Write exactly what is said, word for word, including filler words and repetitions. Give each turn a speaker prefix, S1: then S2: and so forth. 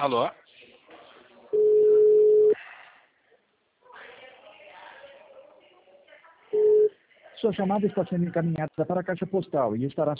S1: Alô?
S2: Sua chamada está sendo encaminhada para a caixa postal e estará